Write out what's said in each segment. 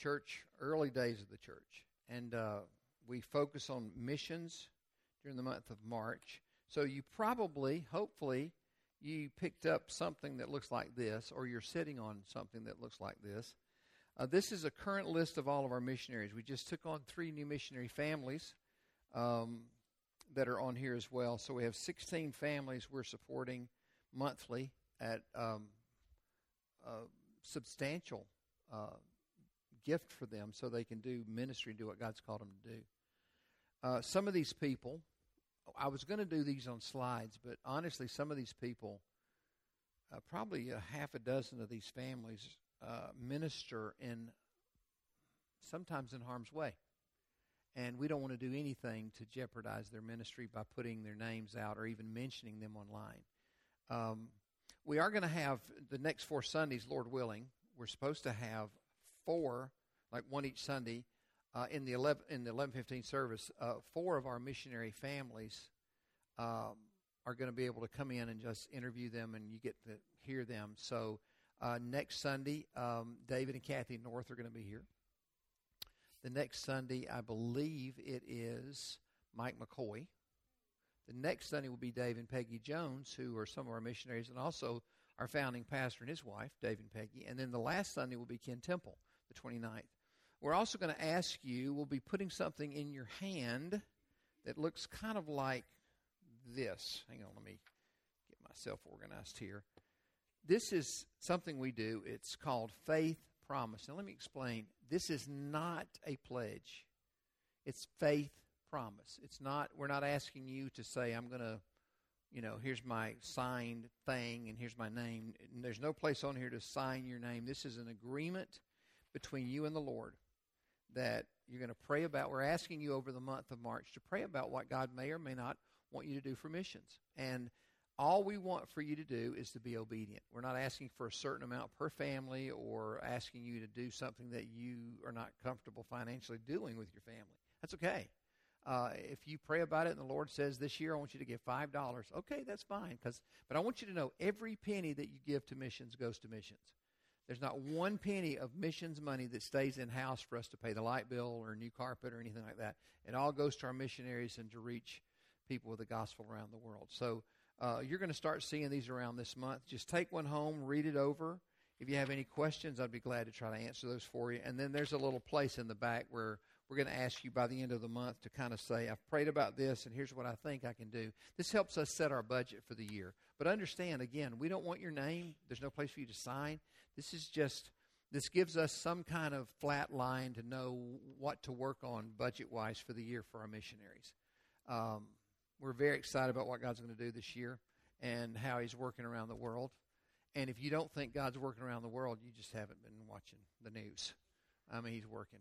church, early days of the church. And we focus on missions during the month of March. So you probably, hopefully, you picked up something that looks like this, or you're sitting on something that looks like this. This is a current list of all of our missionaries. We just took on 3 new missionary families that are on here as well. So we have 16 families we're supporting monthly at a substantial gift for them so they can do ministry and do what God's called them to do. Some of these people, I was going to do these on slides, but honestly, some of these people, probably a half a dozen of these families minister sometimes in harm's way. And we don't want to do anything to jeopardize their ministry by putting their names out or even mentioning them online. We are going to have the next 4 Sundays, Lord willing. We're supposed to have 4, like one each Sunday, in the 11:15 service. 4 of our missionary families are going to be able to come in and just interview them, and you get to hear them. So next Sunday, David and Kathy North are going to be here. The next Sunday, I believe it is Mike McCoy. The next Sunday will be Dave and Peggy Jones, who are some of our missionaries, and also our founding pastor and his wife, Dave and Peggy. And then the last Sunday will be Ken Temple, the 29th. We're also going to ask you, we'll be putting something in your hand that looks kind of like this. Hang on, let me get myself organized here. This is something we do. It's called Faith Promise. Now, let me explain. This is not a pledge. It's faith promise. It's not. We're not asking you to say, I'm going to, here's my signed thing and here's my name. There's no place on here to sign your name. This is an agreement between you and the Lord that you're going to pray about. We're asking you over the month of March to pray about what God may or may not want you to do for missions. And all we want for you to do is to be obedient. We're not asking for a certain amount per family or asking you to do something that you are not comfortable financially doing with your family. That's okay. If you pray about it and the Lord says this year I want you to give $5, okay, that's fine. But I want you to know every penny that you give to missions goes to missions. There's not one penny of missions money that stays in-house for us to pay the light bill or new carpet or anything like that. It all goes to our missionaries and to reach people with the gospel around the world. So you're going to start seeing these around this month. Just take one home, read it over. If you have any questions, I'd be glad to try to answer those for you. And then there's a little place in the back where we're going to ask you by the end of the month to kind of say, I've prayed about this, and here's what I think I can do. This helps us set our budget for the year. But understand, again, we don't want your name. There's no place for you to sign. This gives us some kind of flat line to know what to work on budget-wise for the year for our missionaries. We're very excited about what God's going to do this year and how He's working around the world. And if you don't think God's working around the world, you just haven't been watching the news. I mean, He's working.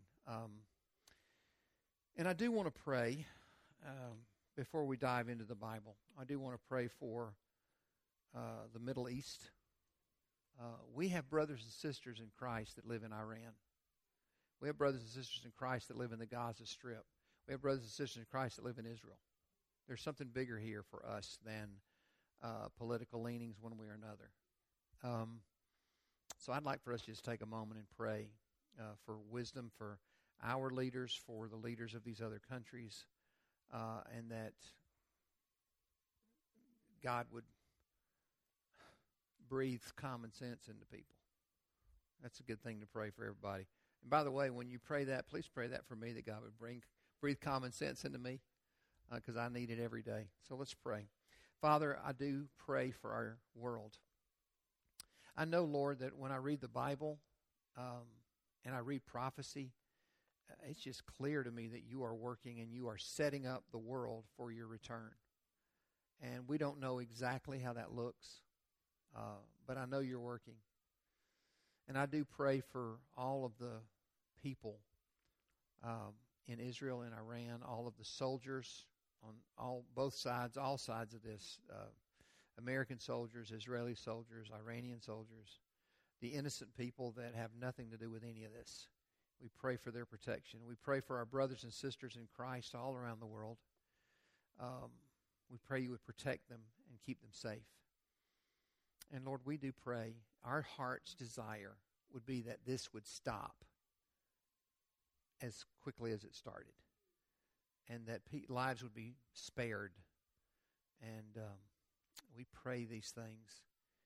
And I do want to pray before we dive into the Bible. I do want to pray for the Middle East. We have brothers and sisters in Christ that live in Iran. We have brothers and sisters in Christ that live in the Gaza Strip. We have brothers and sisters in Christ that live in Israel. There's something bigger here for us than political leanings one way or another. So I'd like for us to just take a moment and pray for wisdom for our leaders, for the leaders of these other countries, and that God would breathe common sense into people. That's a good thing to pray for everybody. And by the way, when you pray that, please pray that for me, that God would breathe common sense into me, because I need it every day. So let's pray. Father, I do pray for our world. I know, Lord, that when I read the Bible and I read prophecy, it's just clear to me that you are working and you are setting up the world for your return. And we don't know exactly how that looks, but I know you're working. And I do pray for all of the people in Israel and Iran, all of the soldiers on both sides, all sides of this, American soldiers, Israeli soldiers, Iranian soldiers, the innocent people that have nothing to do with any of this. We pray for their protection. We pray for our brothers and sisters in Christ all around the world. We pray you would protect them and keep them safe. And Lord, we do pray our heart's desire would be that this would stop, as quickly as it started, and that lives would be spared. And we pray these things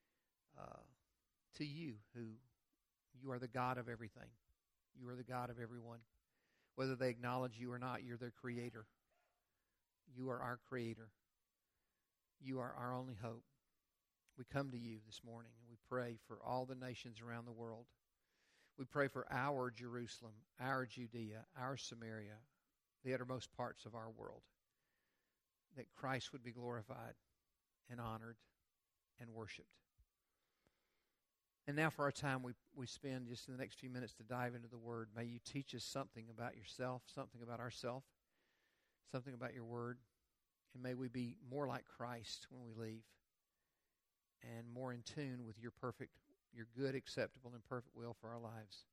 to you, who you are the God of everything. You are the God of everyone. Whether they acknowledge you or not, you're their creator. You are our creator. You are our only hope. We come to you this morning and we pray for all the nations around the world. We pray for our Jerusalem, our Judea, our Samaria, the uttermost parts of our world, that Christ would be glorified and honored and worshiped. And now for our time we spend just in the next few minutes to dive into the Word. May you teach us something about yourself, something about ourselves, something about your Word. And may we be more like Christ when we leave and more in tune with your good, acceptable, and perfect will for our lives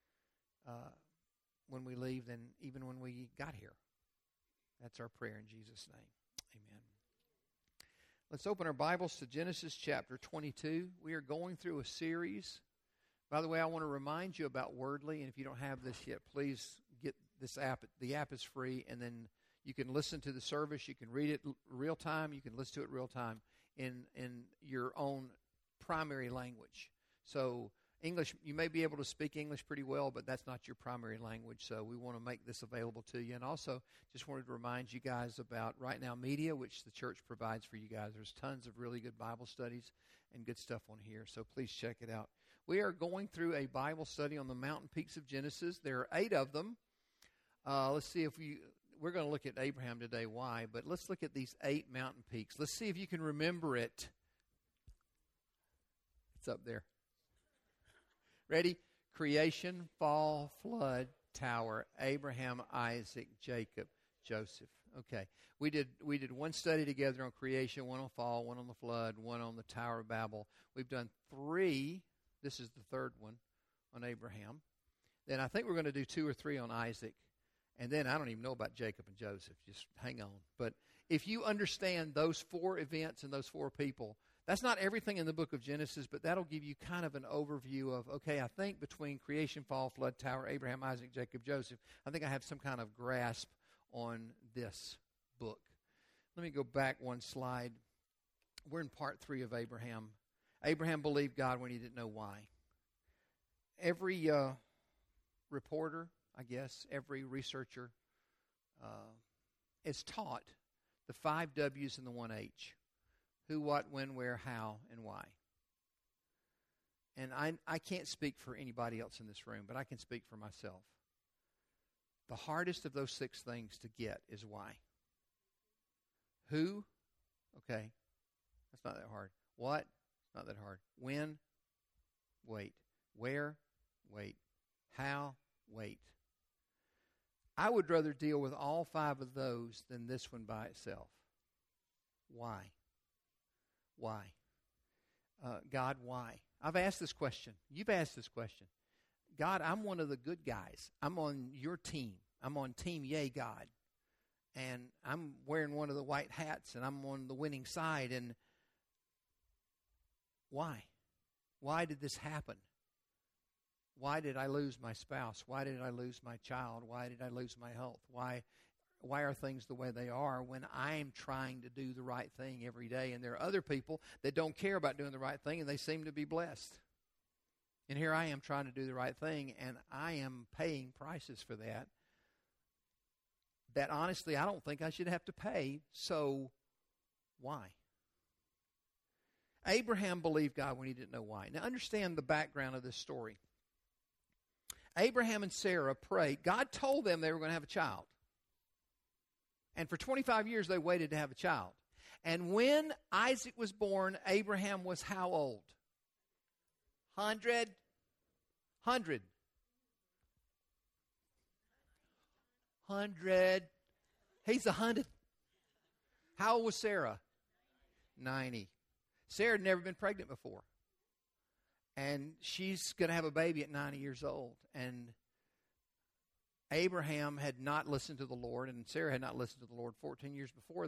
when we leave than even when we got here. That's our prayer in Jesus' name. Amen. Let's open our Bibles to Genesis chapter 22. We are going through a series. By the way, I want to remind you about Wordly, and if you don't have this yet, please get this app. The app is free, and then you can listen to the service. You can read it real time. You can listen to it real time in your own primary language. So English, you may be able to speak English pretty well, but that's not your primary language. So we want to make this available to you. And also just wanted to remind you guys about Right Now Media, which the church provides for you guys. There's tons of really good Bible studies and good stuff on here. So please check it out. We are going through a Bible study on the mountain peaks of Genesis. There are 8 of them. Let's see if we're going to look at Abraham today. Why? But let's look at these 8 mountain peaks. Let's see if you can remember it. It's up there. Ready? Creation, fall, flood, tower, Abraham, Isaac, Jacob, Joseph. Okay. We did one study together on creation, one on fall, one on the flood, one on the Tower of Babel. We've done 3. This is the 3rd one on Abraham. Then I think we're going to do 2 or 3 on Isaac. And then I don't even know about Jacob and Joseph. Just hang on. But if you understand those 4 events and those 4 people, that's not everything in the book of Genesis, but that'll give you kind of an overview of, okay, I think between creation, fall, flood, tower, Abraham, Isaac, Jacob, Joseph, I think I have some kind of grasp on this book. Let me go back one slide. We're in part 3 of Abraham. Abraham believed God when he didn't know why. Every reporter, I guess, every researcher is taught the 5 W's and the 1 H. Who, what, when, where, how, and why. And I can't speak for anybody else in this room, but I can speak for myself. The hardest of those 6 things to get is why. Who? Okay. That's not that hard. What? Not that hard. When? Wait. Where? Wait. How? Wait. I would rather deal with all 5 of those than this one by itself. Why? Why? God, why? I've asked this question. You've asked this question. God, I'm one of the good guys. I'm on your team. I'm on Team Yay, God. And I'm wearing one of the white hats, and I'm on the winning side. And why? Why did this happen? Why did I lose my spouse? Why did I lose my child? Why did I lose my health? Why are things the way they are when I'm trying to do the right thing every day? And there are other people that don't care about doing the right thing, and they seem to be blessed. And here I am trying to do the right thing, and I am paying prices for that honestly I don't think I should have to pay. So why? Abraham believed God when he didn't know why. Now understand the background of this story. Abraham and Sarah prayed. God told them they were going to have a child. And for 25 years, they waited to have a child. And when Isaac was born, Abraham was how old? 100. He's 100. How old was Sarah? 90. Sarah had never been pregnant before. And she's going to have a baby at 90 years old. And Abraham had not listened to the Lord, and Sarah had not listened to the Lord. 14 years before,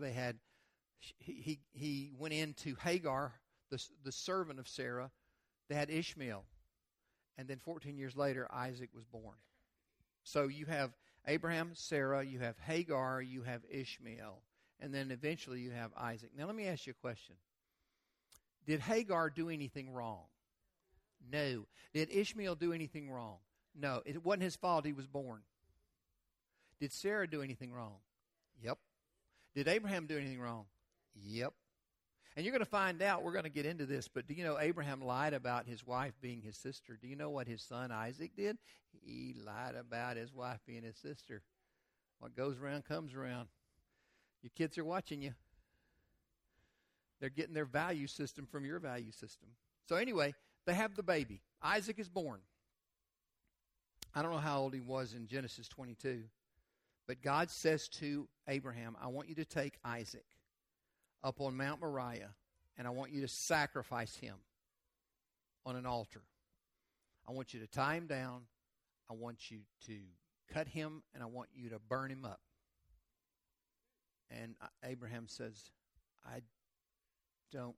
he went into Hagar, the servant of Sarah. They had Ishmael. And then 14 years later, Isaac was born. So you have Abraham, Sarah, you have Hagar, you have Ishmael, and then eventually you have Isaac. Now let me ask you a question. Did Hagar do anything wrong? No. Did Ishmael do anything wrong? No. It wasn't his fault he was born. Did Sarah do anything wrong? Yep. Did Abraham do anything wrong? Yep. And you're going to find out, we're going to get into this, but do you know Abraham lied about his wife being his sister? Do you know what his son Isaac did? He lied about his wife being his sister. What goes around comes around. Your kids are watching you. They're getting their value system from your value system. So anyway, they have the baby. Isaac is born. I don't know how old he was in Genesis 22, but God says to Abraham, I want you to take Isaac up on Mount Moriah, and I want you to sacrifice him on an altar. I want you to tie him down. I want you to cut him, and I want you to burn him up. And Abraham says, I don't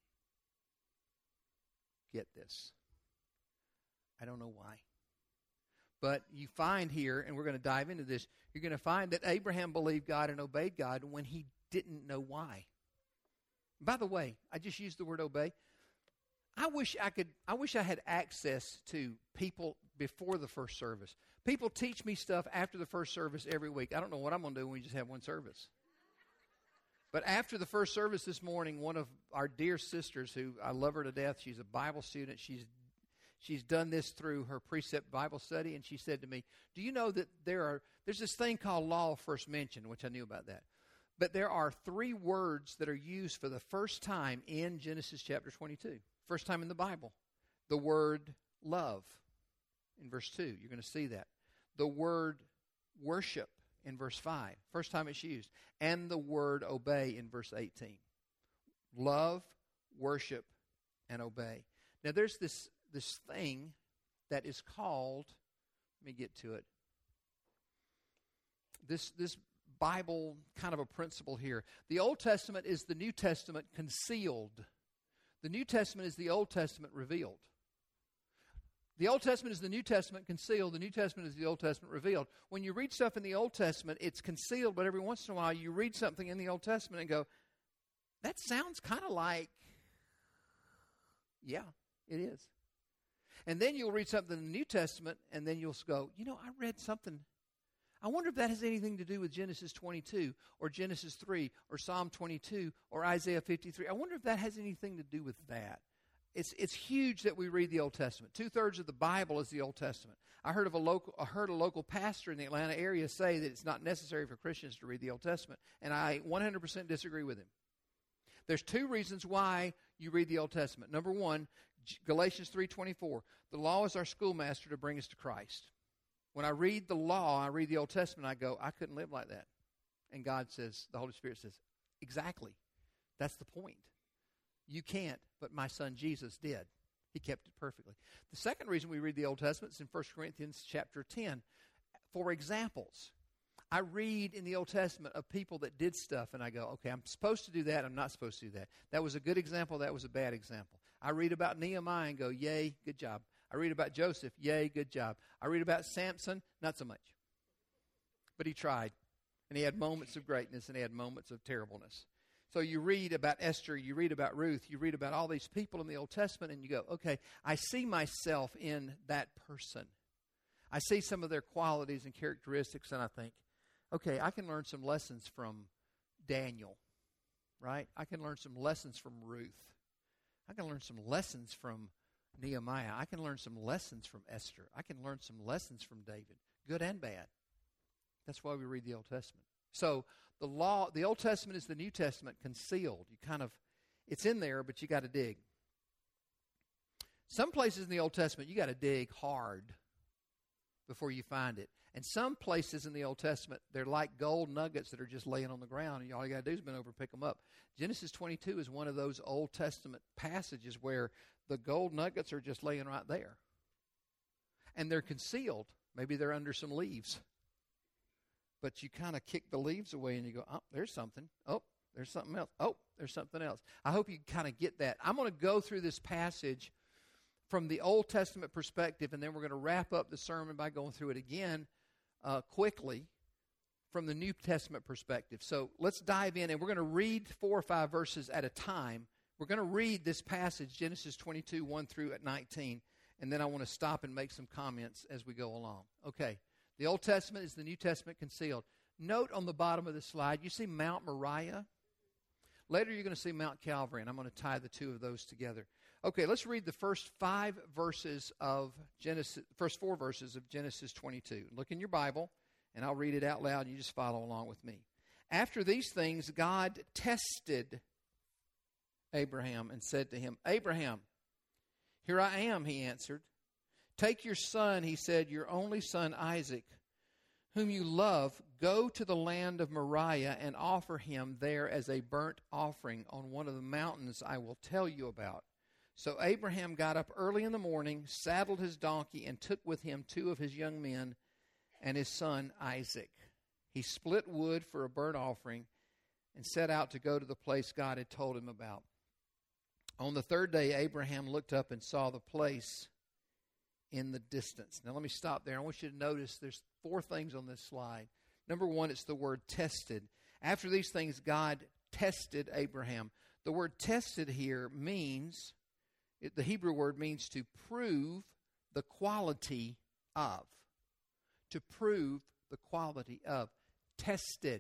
get this. I don't know why. But you find here, and we're going to dive into this, you're going to find that Abraham believed God and obeyed God when he didn't know why. By the way, I just used the word obey. I wish I had access to people before the first service. People teach me stuff after the first service every week. I don't know what I'm going to do when we just have one service. But after the first service this morning, one of our dear sisters, who I love her to death, she's a Bible student. She's done this through her Precept Bible study, and she said to me, do you know that there's this thing called law of first mention, which I knew about that. But there are 3 words that are used for the first time in Genesis chapter 22. First time in the Bible. The word love in verse 2. You're going to see that. The word worship in verse 5. First time it's used. And the word obey in verse 18. Love, worship, and obey. Now there's this thing that is called, let me get to it. This Bible kind of a principle here. The Old Testament is the New Testament concealed. The New Testament is the Old Testament revealed. The Old Testament is the New Testament concealed. The New Testament is the Old Testament revealed. When you read stuff in the Old Testament, it's concealed, but every once in a while you read something in the Old Testament and go, that sounds kind of like, yeah, it is. And then you'll read something in the New Testament, and then you'll go, I read something. I wonder if that has anything to do with Genesis 22 or Genesis 3 or Psalm 22 or Isaiah 53. I wonder if that has anything to do with that. It's huge that we read the Old Testament. 2/3 of the Bible is the Old Testament. I heard a local pastor in the Atlanta area say that it's not necessary for Christians to read the Old Testament, and I 100% disagree with him. There's 2 reasons why you read the Old Testament. Number 1, Galatians 3:24. The law is our schoolmaster to bring us to Christ. When I read the law, I read the Old Testament, I go, I couldn't live like that. And God says, the Holy Spirit says, exactly. That's the point. You can't, but my son Jesus did. He kept it perfectly. The second reason we read the Old Testament is in 1 Corinthians chapter 10. For examples, I read in the Old Testament of people that did stuff, and I go, okay, I'm supposed to do that, I'm not supposed to do that. That was a good example, that was a bad example. I read about Nehemiah and go, yay, good job. I read about Joseph, yay, good job. I read about Samson, not so much. But he tried, and he had moments of greatness, and he had moments of terribleness. So you read about Esther, you read about Ruth, you read about all these people in the Old Testament, and you go, okay, I see myself in that person. I see some of their qualities and characteristics, and I think, okay, I can learn some lessons from Daniel, right? I can learn some lessons from Ruth. I can learn some lessons from Nehemiah. I can learn some lessons from Esther. I can learn some lessons from David, good and bad. That's why we read the Old Testament. So the Old Testament is the New Testament concealed. It's in there, but you got to dig. Some places in the Old Testament, you got to dig hard before you find it. And some places in the Old Testament, they're like gold nuggets that are just laying on the ground, and all you got to do is bend over and pick them up. Genesis 22 is one of those Old Testament passages where the gold nuggets are just laying right there. And they're concealed. Maybe they're under some leaves. But you kind of kick the leaves away and you go, oh, there's something. Oh, there's something else. Oh, there's something else. I hope you kind of get that. I'm going to go through this passage from the Old Testament perspective, and then we're going to wrap up the sermon by going through it again quickly from the New Testament perspective. So let's dive in, and we're going to read 4 or 5 verses at a time. We're going to read this passage, Genesis 22, 1 through 19, and then I want to stop and make some comments as we go along. Okay, the Old Testament is the New Testament concealed. Note on the bottom of the slide, you see Mount Moriah. Later you're going to see Mount Calvary, and I'm going to tie the two of those together. Okay, let's read the first 5 verses of Genesis, first 4 verses of Genesis 22. Look in your Bible, and I'll read it out loud, and you just follow along with me. After these things, God tested Abraham and said to him, Abraham, here I am, he answered. Take your son, he said, your only son Isaac, whom you love, go to the land of Moriah and offer him there as a burnt offering on one of the mountains I will tell you about. So Abraham got up early in the morning, saddled his donkey, and took with him 2 of his young men and his son Isaac. He split wood for a burnt offering and set out to go to the place God had told him about. On the 3rd day, Abraham looked up and saw the place in the distance. Now, let me stop there. I want you to notice there's 4 things on this slide. Number 1, it's the word tested. After these things, God tested Abraham. The word tested here means, the Hebrew word means to prove the quality of. To prove the quality of. Tested.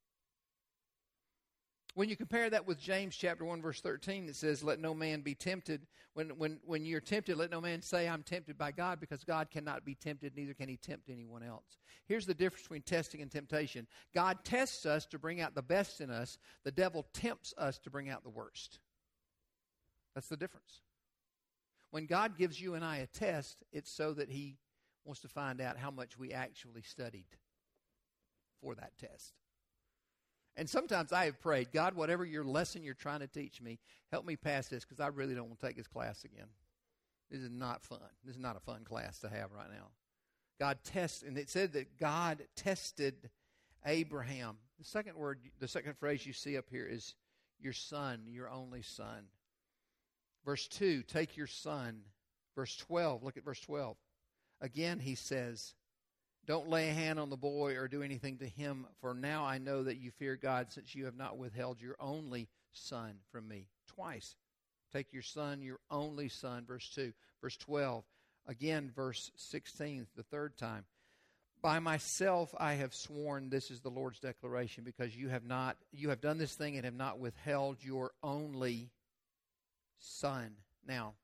When you compare that with James chapter 1, verse 13, it says, let no man be tempted. When you're tempted, let no man say, I'm tempted by God, because God cannot be tempted, neither can he tempt anyone else. Here's the difference between testing and temptation. God tests us to bring out the best in us. The devil tempts us to bring out the worst. That's the difference. When God gives you and I a test, it's so that he wants to find out how much we actually studied for that test. And sometimes I have prayed, God, whatever your lesson you're trying to teach me, help me pass this, because I really don't want to take this class again. This is not fun. This is not a fun class to have right now. God tests, and it said that God tested Abraham. The second phrase you see up here is your son, your only son. Verse 2, take your son. Verse 12, look at verse 12. Again, he says, don't lay a hand on the boy or do anything to him, for now I know that you fear God, since you have not withheld your only son from me. Twice. Take your son, your only son, verse 2. Verse 12, again, verse 16, the 3rd time. By myself I have sworn, this is the Lord's declaration, because you have done this thing and have not withheld your only son. Now,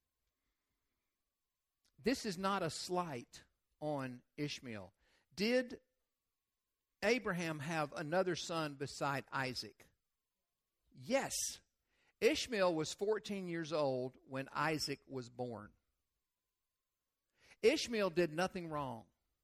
this is not a slight on Ishmael. Did Abraham have another son beside Isaac? Yes. Ishmael was 14 years old when Isaac was born. Ishmael did nothing wrong.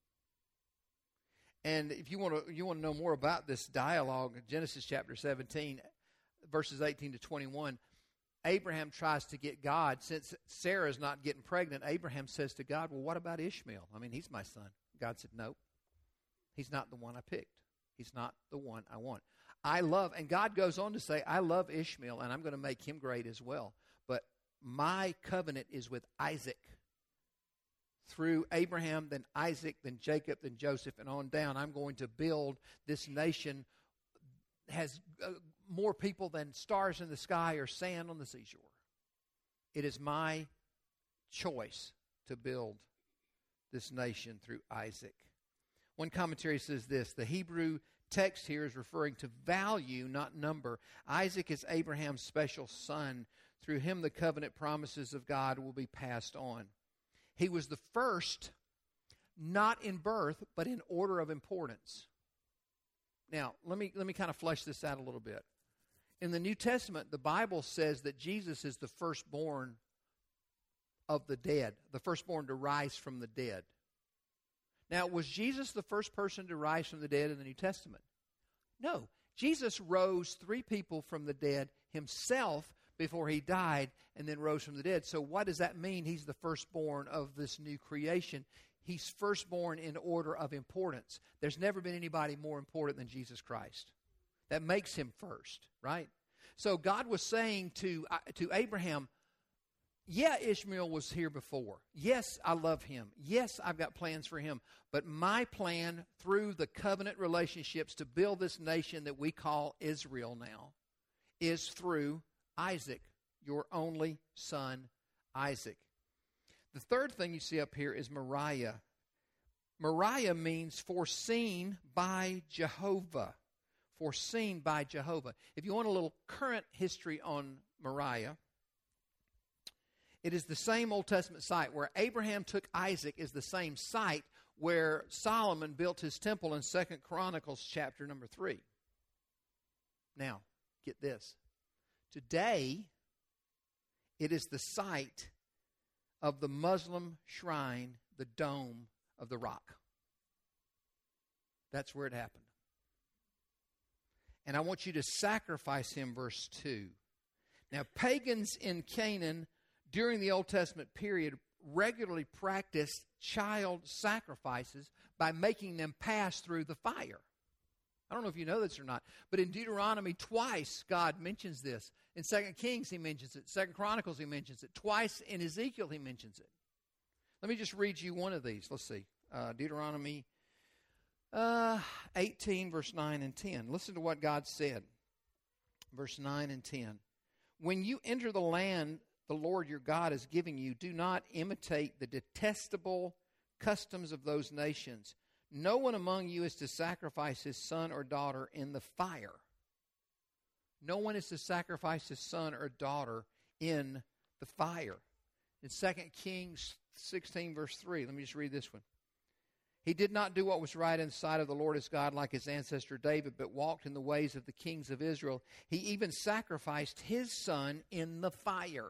And if you want to know more about this dialogue, Genesis chapter 17, verses 18 to 21, Abraham tries to get God. Since Sarah's not getting pregnant, Abraham says to God, well, what about Ishmael? I mean, he's my son. God said, nope. He's not the one I picked. He's not the one I want. And God goes on to say, I love Ishmael, and I'm going to make him great as well. But my covenant is with Isaac. Through Abraham, then Isaac, then Jacob, then Joseph, and on down, I'm going to build this nation has more people than stars in the sky or sand on the seashore. It is my choice to build this nation through Isaac. One commentary says this, the Hebrew text here is referring to value, not number. Isaac is Abraham's special son. Through him, the covenant promises of God will be passed on. He was the first, not in birth, but in order of importance. Now, let me kind of flesh this out a little bit. In the New Testament, the Bible says that Jesus is the firstborn of the dead, the firstborn to rise from the dead. Now, was Jesus the first person to rise from the dead in the New Testament? No. Jesus rose 3 people from the dead himself before he died and then rose from the dead. So what does that mean? He's the firstborn of this new creation. He's firstborn in order of importance. There's never been anybody more important than Jesus Christ. That makes him first, right? So God was saying to Abraham, yeah, Ishmael was here before. Yes, I love him. Yes, I've got plans for him. But my plan through the covenant relationships to build this nation that we call Israel now is through Isaac, your only son, Isaac. The third thing you see up here is Moriah. Moriah means foreseen by Jehovah. Foreseen by Jehovah. If you want a little current history on Moriah, it is the same Old Testament site where Abraham took Isaac, is the same site where Solomon built his temple in 2 Chronicles chapter number 3. Now, get this. Today, it is the site of the Muslim shrine, the Dome of the Rock. That's where it happened. And I want you to sacrifice him, verse 2. Now, pagans in Canaan during the Old Testament period regularly practiced child sacrifices by making them pass through the fire. I don't know if you know this or not, but in Deuteronomy twice God mentions this. In 2 Kings he mentions it. 2 Chronicles he mentions it. Twice in Ezekiel he mentions it. Let me just read you one of these. Let's see. Deuteronomy 18, verse 9 and 10. Listen to what God said. Verse 9 and 10. When you enter the land the Lord your God is giving you, do not imitate the detestable customs of those nations. No one among you is to sacrifice his son or daughter in the fire. No one is to sacrifice his son or daughter in the fire. In 2 Kings 16, verse 3, let me just read this one. He did not do what was right in the sight of the Lord his God like his ancestor David, but walked in the ways of the kings of Israel. He even sacrificed his son in the fire.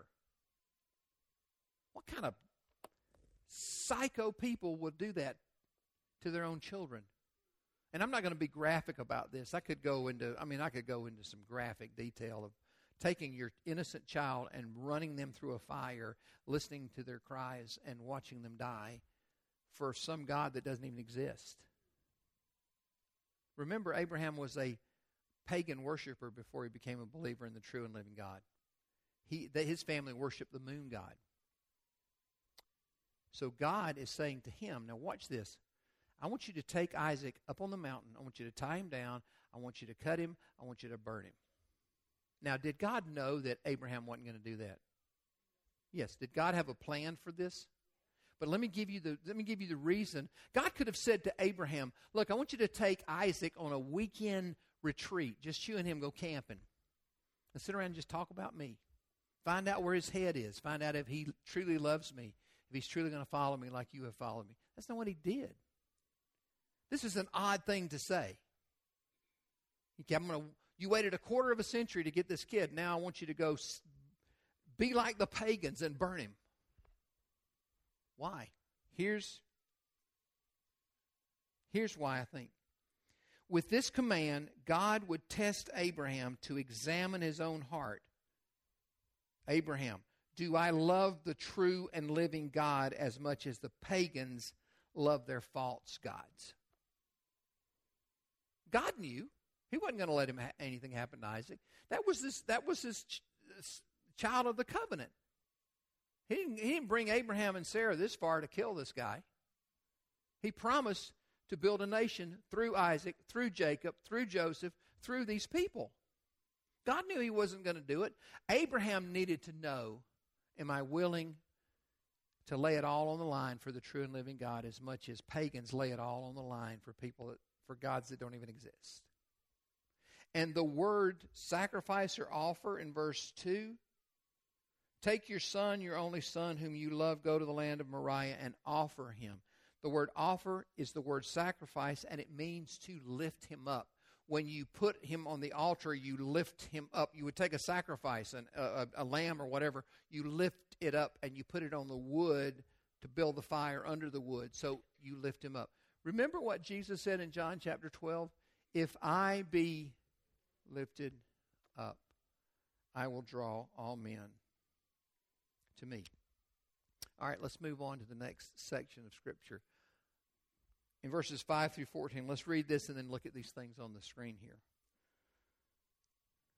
What kind of psycho people would do that to their own children? And I'm not going to be graphic about this. I could go into some graphic detail of taking your innocent child and running them through a fire, listening to their cries and watching them die for some God that doesn't even exist. Remember, Abraham was a pagan worshiper before he became a believer in the true and living God. His family worshiped the moon god. So God is saying to him, now watch this. I want you to take Isaac up on the mountain. I want you to tie him down. I want you to cut him. I want you to burn him. Now, did God know that Abraham wasn't going to do that? Yes. Did God have a plan for this? But let me give you the reason. God could have said to Abraham, look, I want you to take Isaac on a weekend retreat. Just you and him go camping. And sit around and just talk about me. Find out where his head is. Find out if he truly loves me. If he's truly going to follow me like you have followed me. That's not what he did. This is an odd thing to say. You waited a quarter of a century to get this kid. Now I want you to go be like the pagans and burn him. Why? Here's why I think. With this command, God would test Abraham to examine his own heart. Abraham, do I love the true and living God as much as the pagans love their false gods? God knew. He wasn't going to let anything happen to Isaac. That was his child of the covenant. He didn't bring Abraham and Sarah this far to kill this guy. He promised to build a nation through Isaac, through Jacob, through Joseph, through these people. God knew he wasn't going to do it. Abraham needed to know, am I willing to lay it all on the line for the true and living God as much as pagans lay it all on the line for gods that don't even exist? And the word sacrifice or offer in verse 2, take your son, your only son, whom you love, go to the land of Moriah and offer him. The word offer is the word sacrifice, and it means to lift him up. When you put him on the altar, you lift him up. You would take a sacrifice, a lamb or whatever, you lift it up and you put it on the wood to build the fire under the wood. So you lift him up. Remember what Jesus said in John chapter 12? If I be lifted up, I will draw all men to me. All right, let's move on to the next section of Scripture. In verses 5 through 14, let's read this and then look at these things on the screen here.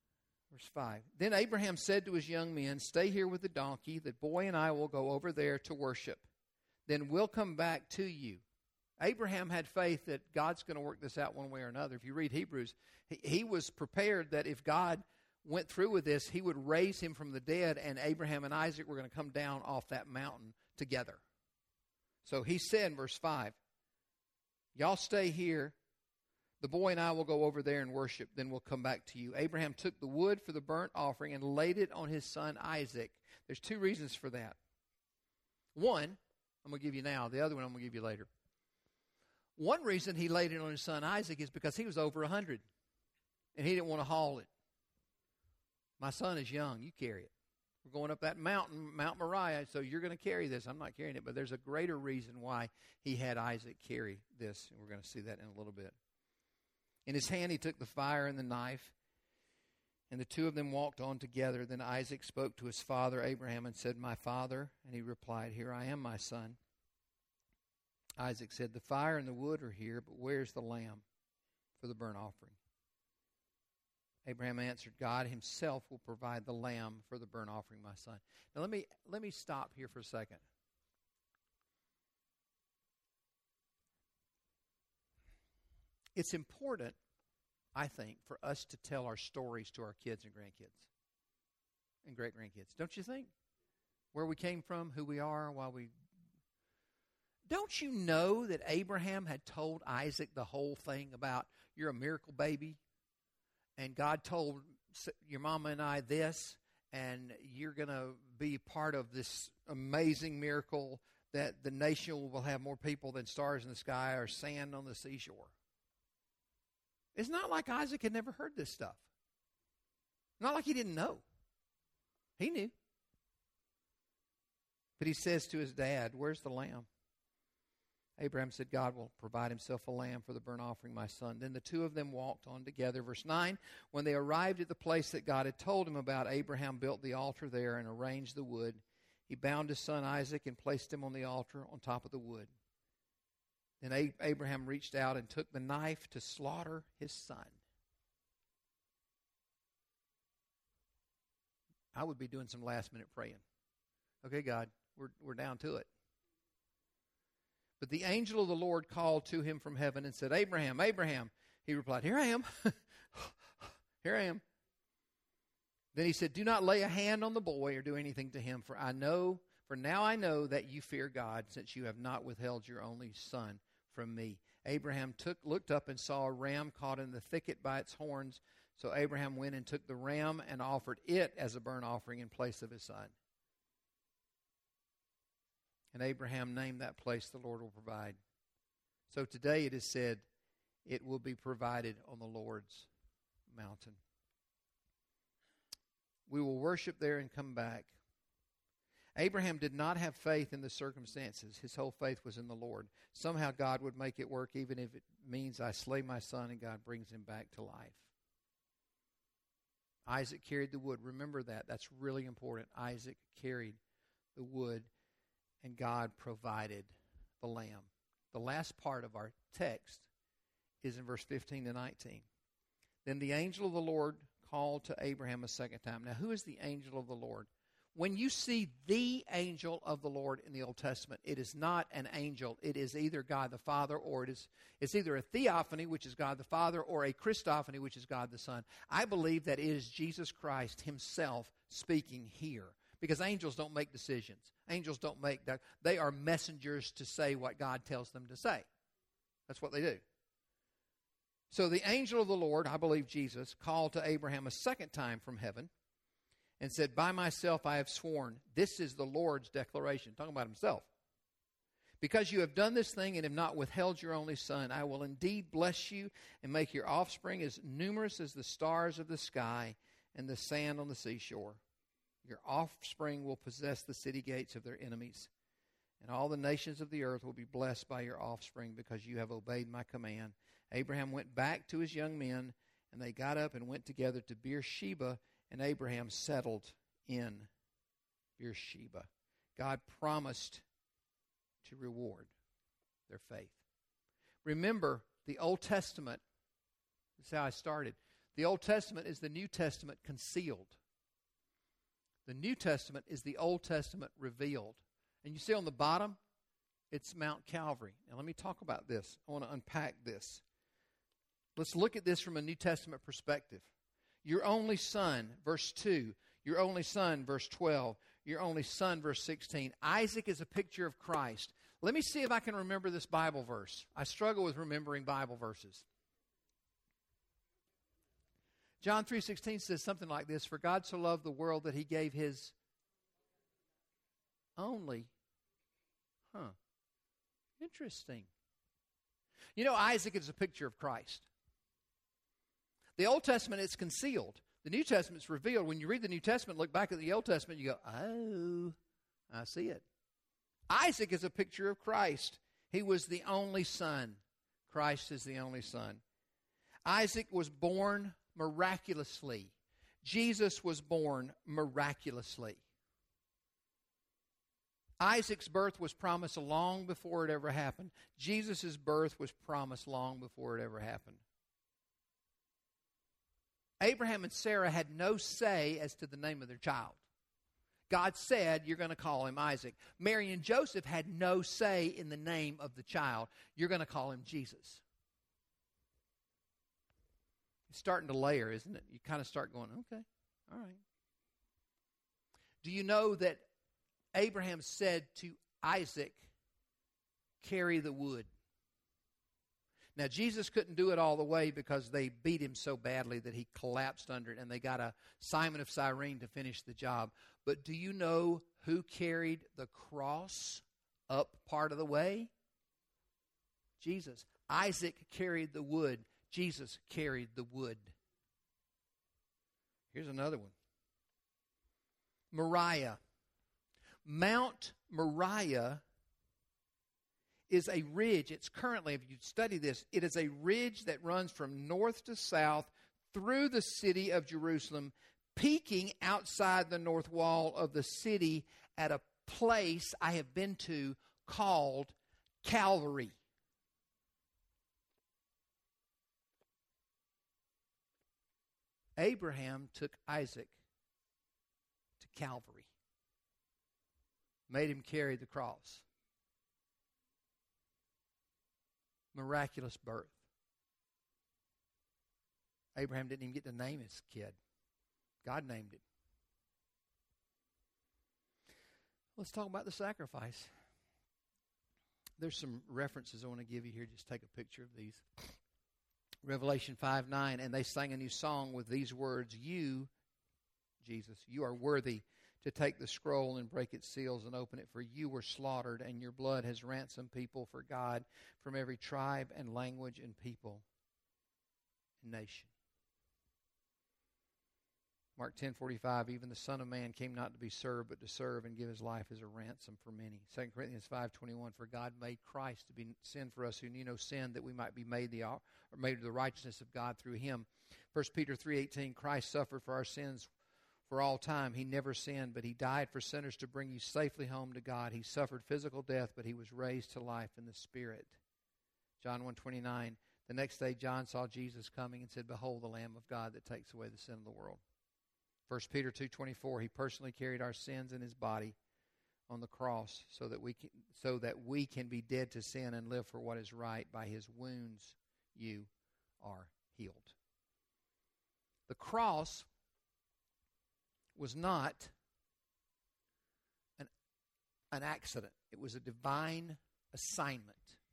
Verse 5. Then Abraham said to his young men, "Stay here with the donkey. The boy and I will go over there to worship. Then we'll come back to you." Abraham had faith that God's going to work this out one way or another. If you read Hebrews, he was prepared that if God went through with this, he would raise him from the dead, and Abraham and Isaac were going to come down off that mountain together. So he said in verse 5, "Y'all stay here. The boy and I will go over there and worship. Then we'll come back to you." Abraham took the wood for the burnt offering and laid it on his son Isaac. There's two reasons for that. One, I'm going to give you now. The other one I'm going to give you later. One reason he laid it on his son Isaac is because he was over 100, and he didn't want to haul it. "My son is young. You carry it. We're going up that mountain, Mount Moriah, so you're going to carry this. I'm not carrying it." But there's a greater reason why he had Isaac carry this, and we're going to see that in a little bit. In his hand he took the fire and the knife, and the two of them walked on together. Then Isaac spoke to his father Abraham and said, "My father?" And he replied, "Here I am, my son." Isaac said, "The fire and the wood are here, but where's the lamb for the burnt offering?" Abraham answered, "God himself will provide the lamb for the burnt offering, my son." Now let me stop here for a second. It's important, I think, for us to tell our stories to our kids and grandkids and great-grandkids. Don't you think? Where we came from, who we are, why we... Don't you know that Abraham had told Isaac the whole thing about, "You're a miracle baby, and God told your mama and I this, and you're going to be part of this amazing miracle that the nation will have more people than stars in the sky or sand on the seashore"? It's not like Isaac had never heard this stuff. Not like he didn't know. He knew. But he says to his dad, "Where's the lamb?" Abraham said, "God will provide himself a lamb for the burnt offering, my son." Then the two of them walked on together. Verse 9, when they arrived at the place that God had told him about, Abraham built the altar there and arranged the wood. He bound his son Isaac and placed him on the altar on top of the wood. Then Abraham reached out and took the knife to slaughter his son. I would be doing some last-minute praying. Okay, God, we're down to it. But the angel of the Lord called to him from heaven and said, "Abraham, Abraham." He replied, "Here I am." "Here I am." Then he said, "Do not lay a hand on the boy or do anything to him, for now I know that you fear God, since you have not withheld your only son from me." Abraham looked up and saw a ram caught in the thicket by its horns. So Abraham went and took the ram and offered it as a burnt offering in place of his son. And Abraham named that place, "The Lord will provide." So today it is said, it will be provided on the Lord's mountain. We will worship there and come back. Abraham did not have faith in the circumstances. His whole faith was in the Lord. Somehow God would make it work, even if it means I slay my son and God brings him back to life. Isaac carried the wood. Remember that. That's really important. Isaac carried the wood, and God provided the lamb. The last part of our text is in verse 15 to 19. Then the angel of the Lord called to Abraham a second time. Now, who is the angel of the Lord? When you see the angel of the Lord in the Old Testament, it is not an angel. It is either God the Father, or it's either a theophany, which is God the Father, or a Christophany, which is God the Son. I believe that it is Jesus Christ himself speaking here, because angels don't make decisions. Angels don't make that. They are messengers to say what God tells them to say. That's what they do. So the angel of the Lord, I believe Jesus, called to Abraham a second time from heaven and said, "By myself I have sworn." This is the Lord's declaration, talking about himself. "Because you have done this thing and have not withheld your only son, I will indeed bless you and make your offspring as numerous as the stars of the sky and the sand on the seashore. Your offspring will possess the city gates of their enemies, and all the nations of the earth will be blessed by your offspring, because you have obeyed my command." Abraham went back to his young men, and they got up and went together to Beersheba, and Abraham settled in Beersheba. God promised to reward their faith. Remember, the Old Testament, this is how I started. The Old Testament is the New Testament concealed. The New Testament is the Old Testament revealed. And you see on the bottom, it's Mount Calvary. Now let me talk about this. I want to unpack this. Let's look at this from a New Testament perspective. Your only son, verse 2. Your only son, verse 12. Your only son, verse 16. Isaac is a picture of Christ. Let me see if I can remember this Bible verse. I struggle with remembering Bible verses. John 3:16 says something like this, "For God so loved the world that he gave his only." Interesting. You know, Isaac is a picture of Christ. The Old Testament is concealed. The New Testament is revealed. When you read the New Testament, look back at the Old Testament, you go, oh, I see it. Isaac is a picture of Christ. He was the only son. Christ is the only son. Isaac was born miraculously. Jesus was born miraculously. Isaac's birth was promised long before it ever happened. Jesus' birth was promised long before it ever happened. Abraham and Sarah had no say as to the name of their child. God said, you're going to call him Isaac. Mary and Joseph had no say in the name of the child. You're going to call him Jesus. It's starting to layer, isn't it? You kind of start going, okay, all right. Do you know that Abraham said to Isaac, carry the wood? Now, Jesus couldn't do it all the way because they beat him so badly that he collapsed under it, and they got a Simon of Cyrene to finish the job. But do you know who carried the cross up part of the way? Jesus. Isaac carried the wood. Jesus carried the wood. Here's another one. Moriah. Mount Moriah is a ridge. It's currently, if you study this, it is a ridge that runs from north to south through the city of Jerusalem, peaking outside the north wall of the city at a place I have been to called Calvary. Abraham took Isaac to Calvary, made him carry the cross. Miraculous birth. Abraham didn't even get to name his kid. God named him. Let's talk about the sacrifice. There's some references I want to give you here. Just take a picture of these. Revelation 5:9, and they sang a new song with these words, you, Jesus, you are worthy to take the scroll and break its seals and open it, for you were slaughtered, and your blood has ransomed people for God from every tribe and language and people and nation. Mark 10:45, even the Son of Man came not to be served, but to serve and give his life as a ransom for many. 2 Corinthians 5:21, for God made Christ to be sin for us who knew no sin, that we might be made the righteousness of God through him. 1 Peter 3:18, Christ suffered for our sins for all time. He never sinned, but he died for sinners to bring you safely home to God. He suffered physical death, but he was raised to life in the Spirit. John 1:29, the next day John saw Jesus coming and said, behold, the Lamb of God that takes away the sin of the world. 1 Peter 2:24, he personally carried our sins in his body on the cross so that we can be dead to sin and live for what is right. By his wounds you are healed. The cross was not an accident. It was a divine assignment.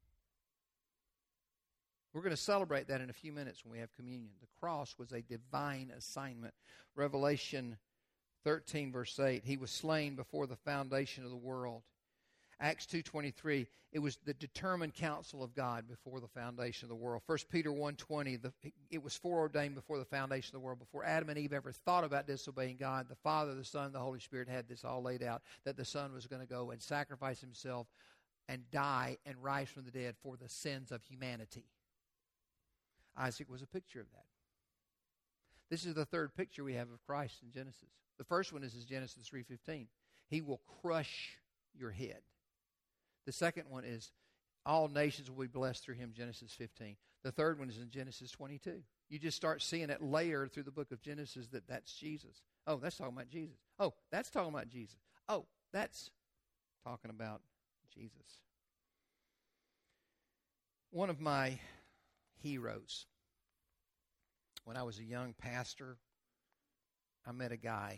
We're going to celebrate that in a few minutes when we have communion. The cross was a divine assignment. Revelation 13, verse 8, he was slain before the foundation of the world. Acts 2:23, it was the determined counsel of God before the foundation of the world. 1 Peter 1:20, it was foreordained before the foundation of the world. Before Adam and Eve ever thought about disobeying God, the Father, the Son, the Holy Spirit had this all laid out, that the Son was going to go and sacrifice himself and die and rise from the dead for the sins of humanity. Isaac was a picture of that. This is the third picture we have of Christ in Genesis. The first one is Genesis 3:15. He will crush your head. The second one is all nations will be blessed through him, Genesis 15. The third one is in Genesis 22. You just start seeing it layered through the book of Genesis that's Jesus. Oh, that's talking about Jesus. Oh, that's talking about Jesus. Oh, that's talking about Jesus. One of my heroes, when I was a young pastor, I met a guy.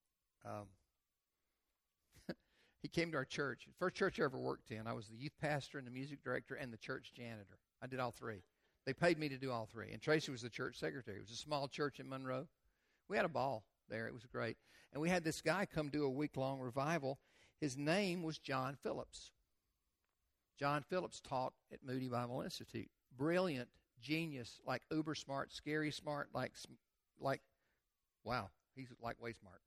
He came to our church. First church I ever worked in. I was the youth pastor and the music director and the church janitor. I did all three. They paid me to do all three. And Tracy was the church secretary. It was a small church in Monroe. We had a ball there. It was great. And we had this guy come do a week-long revival. His name was John Phillips. John Phillips taught at Moody Bible Institute. Brilliant, genius, like uber smart, scary smart, like wow, he's like way smart.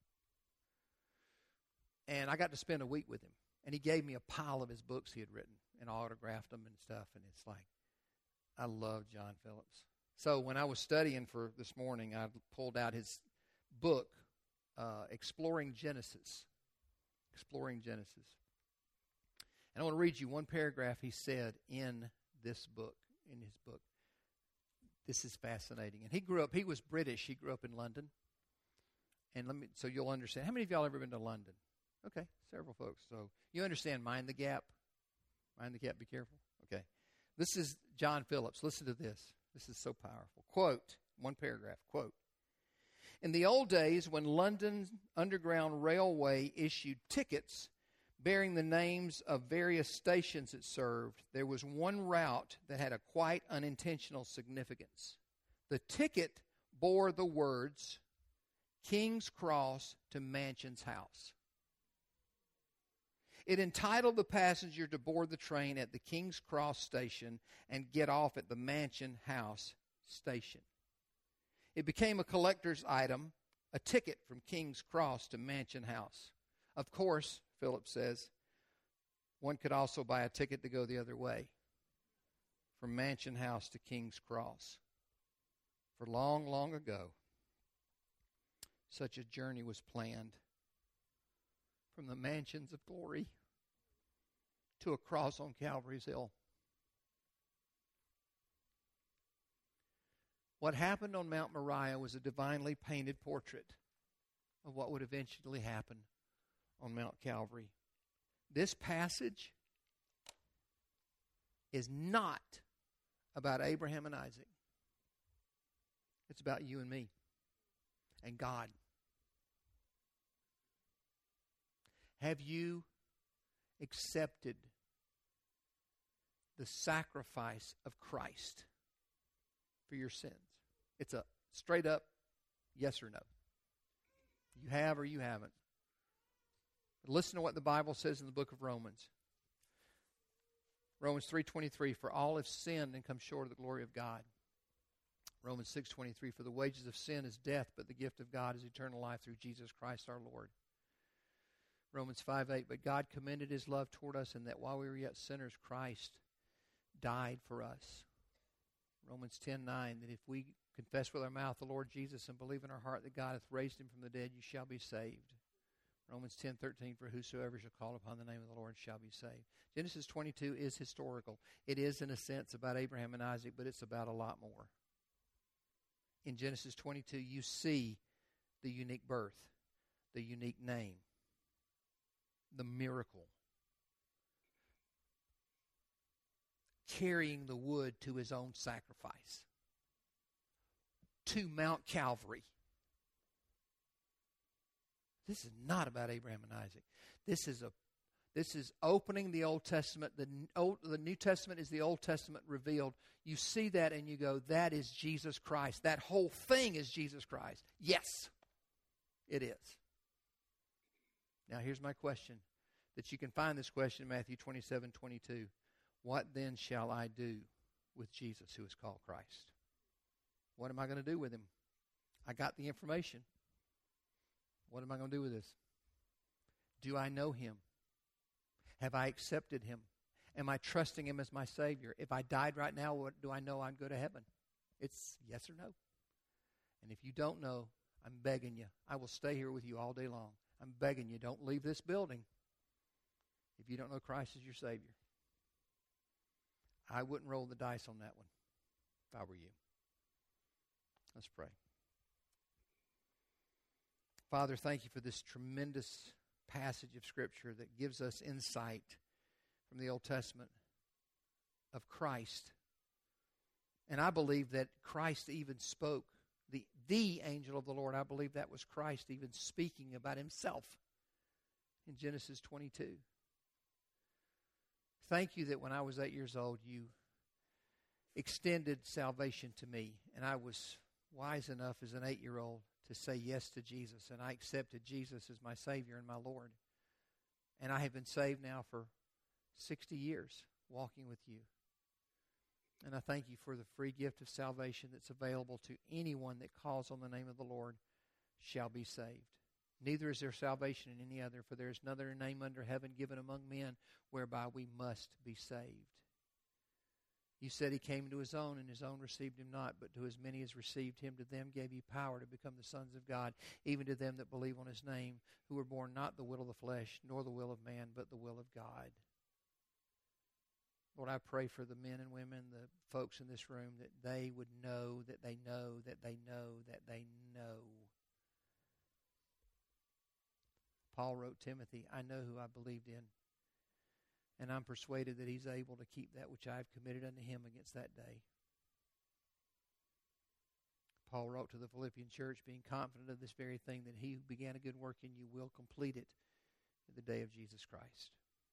And I got to spend a week with him. And he gave me a pile of his books he had written and autographed them and stuff. And it's like, I love John Phillips. So when I was studying for this morning, I pulled out his book, Exploring Genesis. Exploring Genesis. And I want to read you one paragraph he said in this book, in his book. This is fascinating. And he was British. He grew up in London. And so you'll understand. How many of y'all ever been to London? Okay, several folks. So you understand Mind the Gap? Mind the Gap, be careful. Okay. This is John Phillips. Listen to this. This is so powerful. Quote, one paragraph, quote. In the old days when London's Underground Railway issued tickets bearing the names of various stations it served, there was one route that had a quite unintentional significance. The ticket bore the words, King's Cross to Mansion's House. It entitled the passenger to board the train at the King's Cross station and get off at the Mansion House station. It became a collector's item, a ticket from King's Cross to Mansion House. Of course, Phillips says, one could also buy a ticket to go the other way, from Mansion House to King's Cross. For long, long ago, such a journey was planned. From the mansions of glory to a cross on Calvary's Hill. What happened on Mount Moriah was a divinely painted portrait of what would eventually happen on Mount Calvary. This passage is not about Abraham and Isaac. It's about you and me and God. Have you accepted the sacrifice of Christ for your sins? It's a straight up yes or no. You have or you haven't. But listen to what the Bible says in the book of Romans. Romans 3:23, for all have sinned and come short of the glory of God. Romans 6:23, for the wages of sin is death, but the gift of God is eternal life through Jesus Christ our Lord. Romans 5:8, but God commended his love toward us in that while we were yet sinners, Christ died for us. Romans 10:9, that if we confess with our mouth the Lord Jesus and believe in our heart that God hath raised him from the dead, you shall be saved. Romans 10:13, for whosoever shall call upon the name of the Lord shall be saved. Genesis 22 is historical. It is, in a sense, about Abraham and Isaac, but it's about a lot more. In Genesis 22, you see the unique birth, the unique name, the miracle, carrying the wood to his own sacrifice, to Mount Calvary. This is not about Abraham and Isaac. This is opening the Old Testament. The New Testament is the Old Testament revealed. You see that and you go, that is Jesus Christ. That whole thing is Jesus Christ. Yes, it is. Now here's my question, that you can find this question in Matthew 27:22. What then shall I do with Jesus who is called Christ? What am I going to do with him? I got the information. What am I going to do with this? Do I know him? Have I accepted him? Am I trusting him as my Savior? If I died right now, what do I know I'd go to heaven? It's yes or no. And if you don't know, I'm begging you. I will stay here with you all day long. I'm begging you, don't leave this building if you don't know Christ as your Savior. I wouldn't roll the dice on that one if I were you. Let's pray. Father, thank you for this tremendous passage of Scripture that gives us insight from the Old Testament of Christ. And I believe that Christ even spoke, the angel of the Lord, I believe that was Christ even speaking about himself in Genesis 22. Thank you that when I was 8 years old, you extended salvation to me, and I was wise enough as an 8-year-old to say yes to Jesus, and I accepted Jesus as my Savior and my Lord. And I have been saved now for 60 years, walking with you. And I thank you for the free gift of salvation that's available to anyone that calls on the name of the Lord shall be saved. Neither is there salvation in any other, for there is no other name under heaven given among men whereby we must be saved. You said he came to his own, and his own received him not, but to as many as received him, to them gave he power to become the sons of God, even to them that believe on his name, who were born not the will of the flesh, nor the will of man, but the will of God. Lord, I pray for the men and women, the folks in this room, that they would know, that they know, that they know, that they know. Paul wrote Timothy, I know who I believed in, and I'm persuaded that he's able to keep that which I have committed unto him against that day. Paul wrote to the Philippian church, being confident of this very thing, that he who began a good work in you will complete it at the day of Jesus Christ.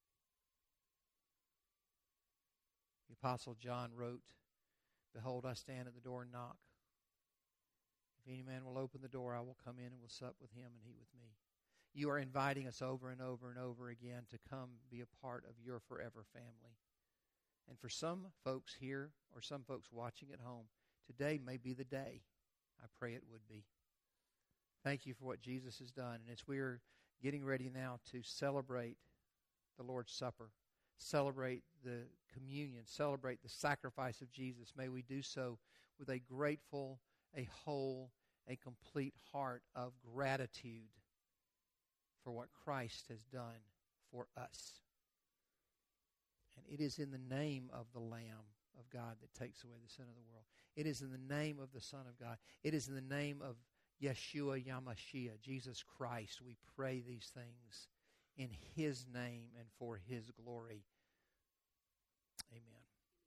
The Apostle John wrote, behold, I stand at the door and knock. If any man will open the door, I will come in and will sup with him and he with me. You are inviting us over and over and over again to come be a part of your forever family. And for some folks here or some folks watching at home, today may be the day. I pray it would be. Thank you for what Jesus has done. And as we're getting ready now to celebrate the Lord's Supper, celebrate the communion, celebrate the sacrifice of Jesus, may we do so with a grateful, a whole, a complete heart of gratitude for what Christ has done for us. And it is in the name of the Lamb of God that takes away the sin of the world. It is in the name of the Son of God. It is in the name of Yeshua Yamashiach, Jesus Christ. We pray these things in His name and for His glory. Amen.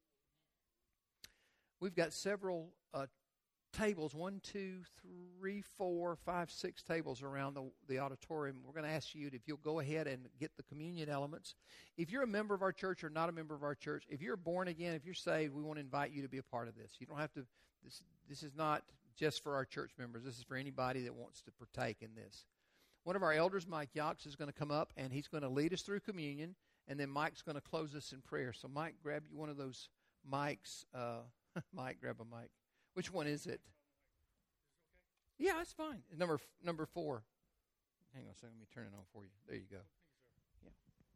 We've got several tables, 1, 2, 3, 4, 5, 6 tables around the auditorium. We're going to ask you if you'll go ahead and get the communion elements. If you're a member of our church or not a member of our church, if you're born again, if you're saved, we want to invite you to be a part of this. You don't have to, this is not just for our church members. This is for anybody that wants to partake in this. One of our elders, Mike Yox, is going to come up and he's going to lead us through communion, and then Mike's going to close us in prayer. So Mike, grab you one of those mics. Mike, grab a mic. Which one is it? Yeah, that's fine. Number 4. Hang on a second. Let me turn it on for you. There you go. Yeah.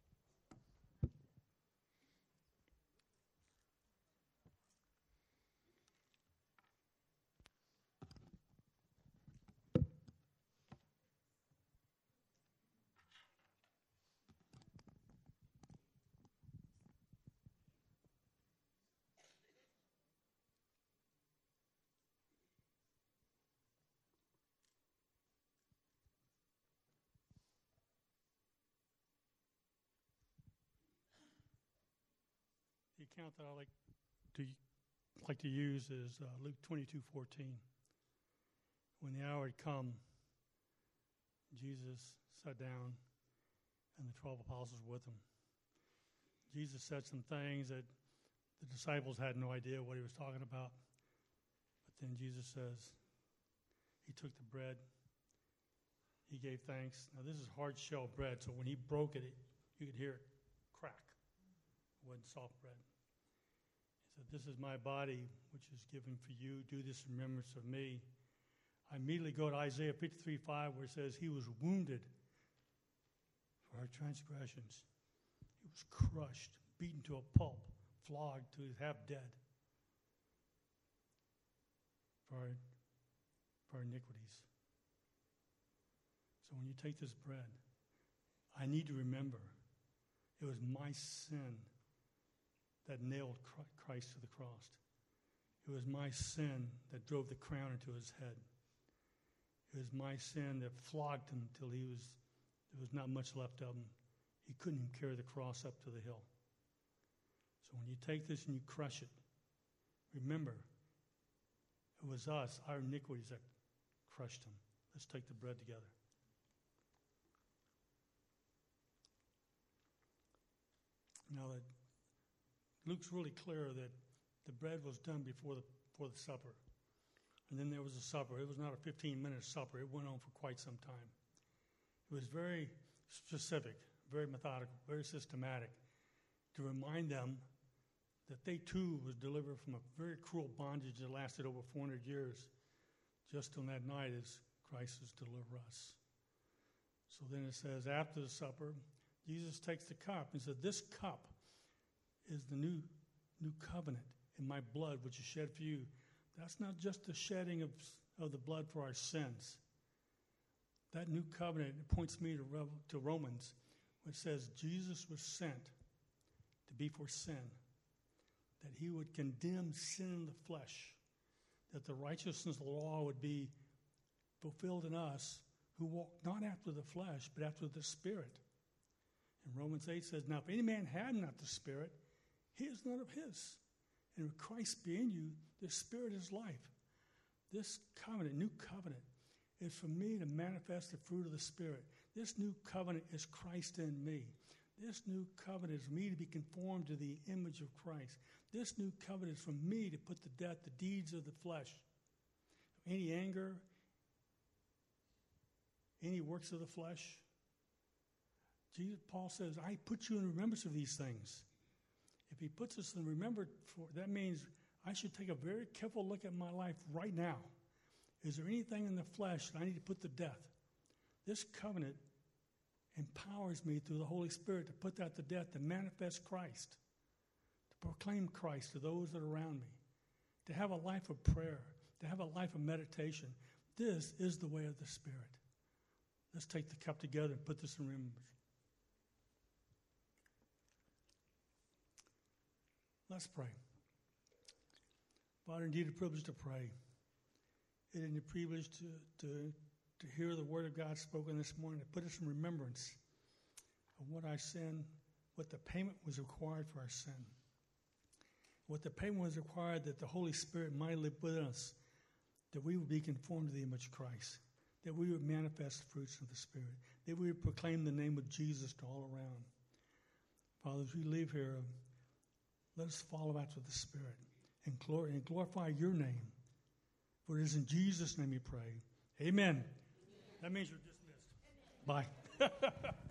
The account that I like to use is Luke 22:14. When the hour had come, Jesus sat down, and the 12 apostles were with him. Jesus said some things that the disciples had no idea what he was talking about. But then Jesus says, he took the bread, he gave thanks. Now this is hard shell bread, so when he broke it, you could hear it crack. It wasn't soft bread. He said, this is my body, which is given for you. Do this in remembrance of me. I immediately go to Isaiah 53:5, where it says, he was wounded for our transgressions. He was crushed, beaten to a pulp, flogged to half dead for our iniquities. So when you take this bread, I need to remember it was my sin that nailed Christ to the cross. It was my sin that drove the crown into his head. It was my sin that flogged him till there was not much left of him. He couldn't even carry the cross up to the hill. So when you take this and you crush it, remember, it was us, our iniquities, that crushed him. Let's take the bread together. Now, Luke's really clear that the bread was done before the supper. And then there was a supper. It was not a 15-minute supper. It went on for quite some time. It was very specific, very methodical, very systematic to remind them that they too was delivered from a very cruel bondage that lasted over 400 years, just on that night as Christ is deliver us. So then it says, after the supper, Jesus takes the cup and said, this cup is the new covenant in my blood, which is shed for you. That's not just the shedding of the blood for our sins. That new covenant, it points me to Romans, which says Jesus was sent to be for sin, that he would condemn sin in the flesh, that the righteousness of the law would be fulfilled in us who walk not after the flesh, but after the Spirit. And Romans 8 says, now if any man had not the Spirit, he is none of his. And if Christ be in you, the Spirit is life. This covenant, new covenant, is for me to manifest the fruit of the Spirit. This new covenant is Christ in me. This new covenant is me to be conformed to the image of Christ. This new covenant is for me to put to death the deeds of the flesh. Any anger, any works of the flesh. Paul says, I put you in remembrance of these things. If he puts us in remembrance, that means I should take a very careful look at my life right now. Is there anything in the flesh that I need to put to death? This covenant empowers me through the Holy Spirit to put that to death, to manifest Christ, to proclaim Christ to those that are around me, to have a life of prayer, to have a life of meditation. This is the way of the Spirit. Let's take the cup together and put this in remembrance. Let's pray. Father, indeed a privilege to pray. It is a privilege to hear the word of God spoken this morning, to put us in remembrance of what our sin, what the payment was required for our sin. What the payment was required that the Holy Spirit might live within us, that we would be conformed to the image of Christ, that we would manifest the fruits of the Spirit, that we would proclaim the name of Jesus to all around. Father, as we leave here, let us follow after the Spirit and glorify your name. For it is in Jesus' name we pray. Amen. That means you're dismissed. Bye.